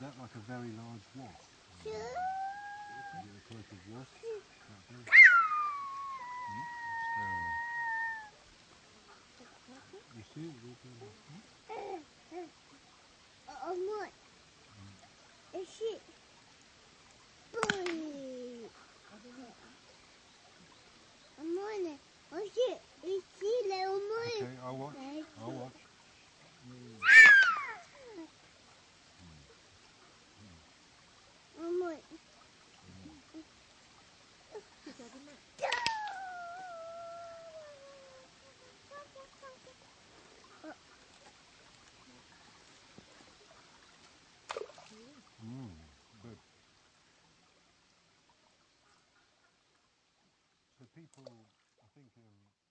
that like a very large wasp? Is it a type of wasp? You see it? Is it? Okay, I'll watch. I'll watch. Good. So people, I think